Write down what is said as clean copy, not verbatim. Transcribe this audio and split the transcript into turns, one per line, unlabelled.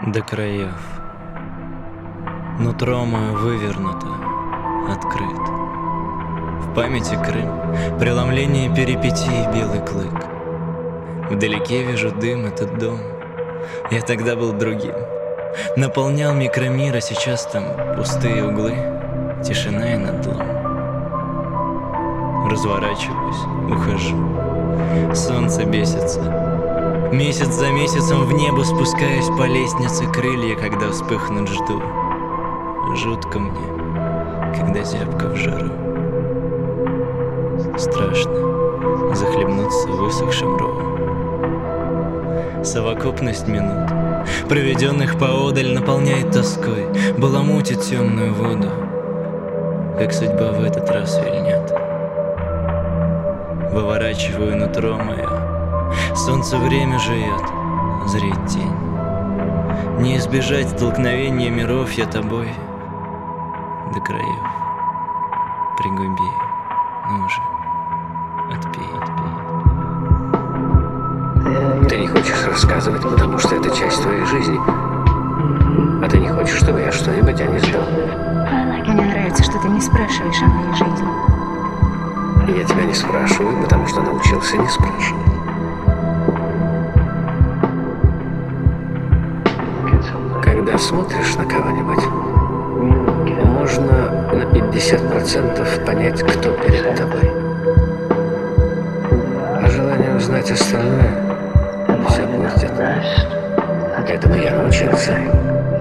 До краев. Нутро мое вывернуто, открыт. В памяти Крым, преломление перипетий, белый клык. Вдалеке вижу дым, этот дом. Я тогда был другим. Наполнял микромир, а сейчас там пустые углы, тишина и надлом. Разворачиваюсь, ухожу. Солнце бесится. Месяц за месяцем в небо спускаюсь по лестнице, крылья, когда вспыхнут, жду. Жутко мне, когда зябко в жару. Страшно захлебнуться высохшим ровом. Совокупность минут, проведенных поодаль, наполняет тоской, баламутит темную воду, как судьба в этот раз вильнет. Выворачиваю нутро мое, солнце время жует, зреет тень. Не избежать столкновения миров, я тобой до краев. Пригуби, ну же, отпей.
Ты не хочешь рассказывать, потому что это часть твоей жизни. А ты не хочешь, чтобы я что-нибудь о ней знал.
Мне нравится, что ты не спрашиваешь о моей жизни.
Я тебя не спрашиваю, потому что научился не спрашивать. Когда смотришь на кого-нибудь, можно на 50% понять, кто перед тобой. А желание узнать остальное все портит. Этому я научился.